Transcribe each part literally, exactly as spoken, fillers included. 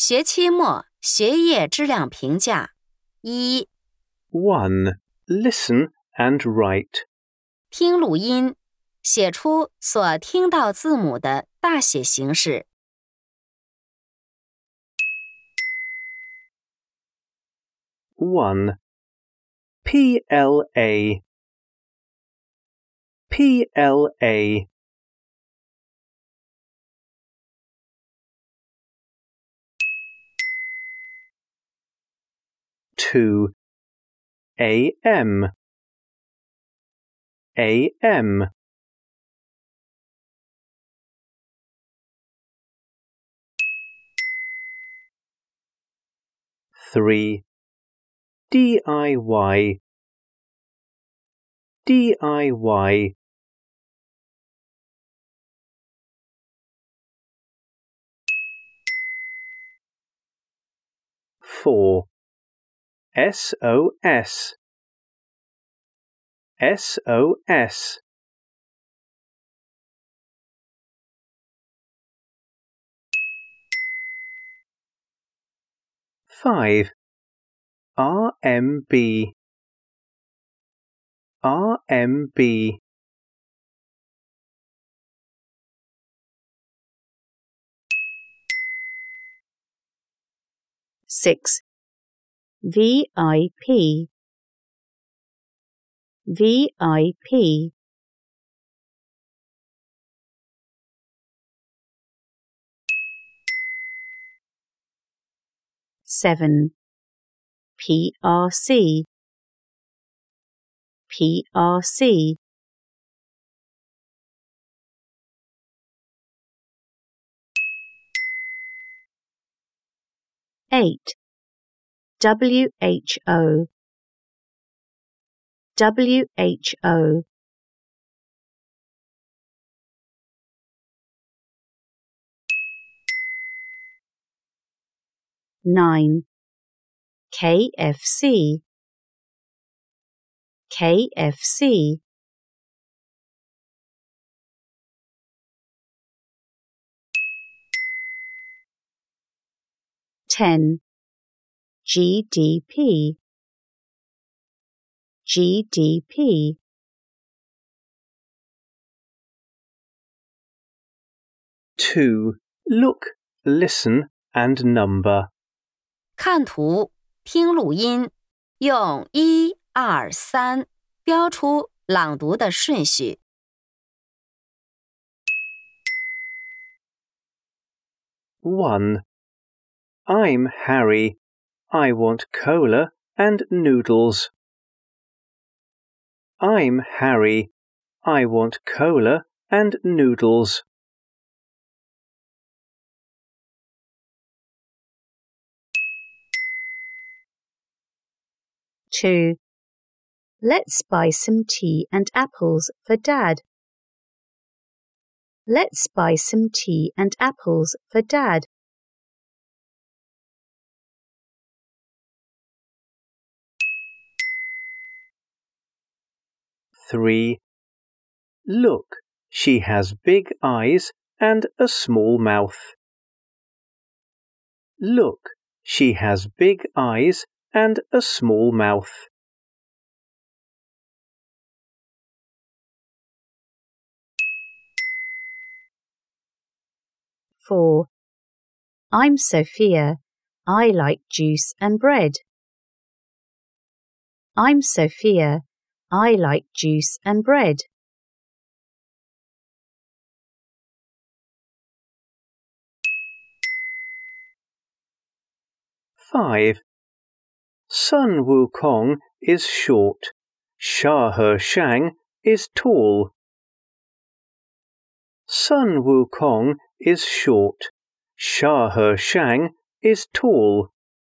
学期末学业质量评价一 one. Listen and write. 听录音，写出所听到字母的大写形式。 one. P L A P L A two. A M A M three. D I Y D I Y four. S O S S O S five. R M B R M B six. V I P V I P seven. P R C P R C eight. W H O W H O nine. K F C K F C ten. G D P G D P two. Look, listen and number. 看图，听录音，用一、二、三标出朗读的顺序。 one. I'm Harry. I want cola and noodles. I'm Harry. I want cola and noodles. two. Let's buy some tea and apples for Dad. Let's buy some tea and apples for Dad. three. Look, she has big eyes and a small mouth. Look, she has big eyes and a small mouth. four. I'm Sophia. I like juice and bread. I'm Sophia. I like juice and bread. five. Sun Wukong is short. Shah He Shang is tall. Sun Wukong is short. Shah He Shang is tall.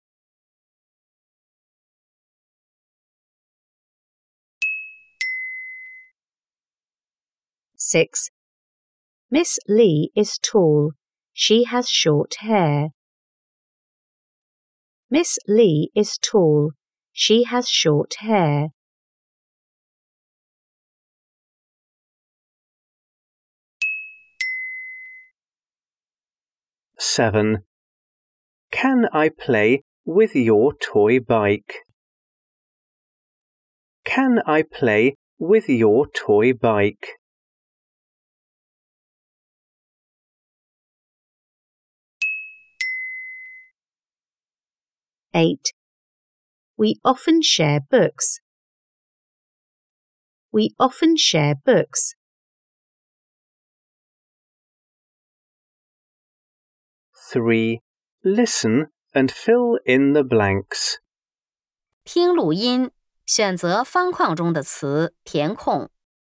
six. Miss Lee is tall. She has short hair. Miss Lee is tall. She has short hair. seven. Can I play with your toy bike? Can I play with your toy bike? eight. We often share books. We often share books. three. Listen and fill in the blanks. 听录音，选择方框中的词，填空。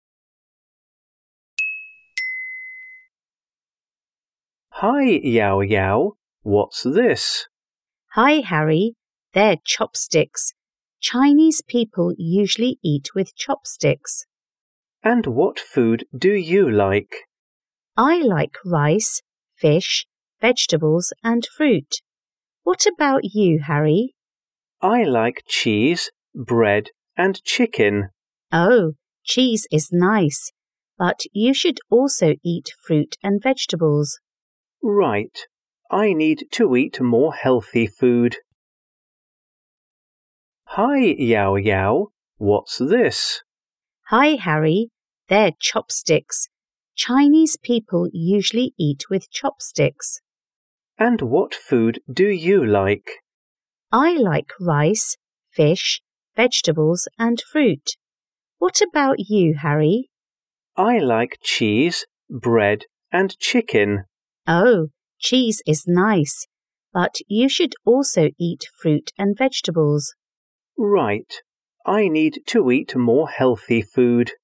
Hi, Yao Yao. What's this? Hi, Harry. They're chopsticks. Chinese people usually eat with chopsticks. And what food do you like? I like rice, fish, vegetables and fruit. What about you, Harry? I like cheese, bread and chicken. Oh, cheese is nice, but you should also eat fruit and vegetables. Right. I need to eat more healthy food. Hi, Yao Yao. What's this? Hi, Harry. They're chopsticks. Chinese people usually eat with chopsticks. And what food do you like? I like rice, fish, vegetables and fruit. What about you, Harry? I like cheese, bread and chicken. Oh, cheese is nice, but you should also eat fruit and vegetables. Right. I need to eat more healthy food.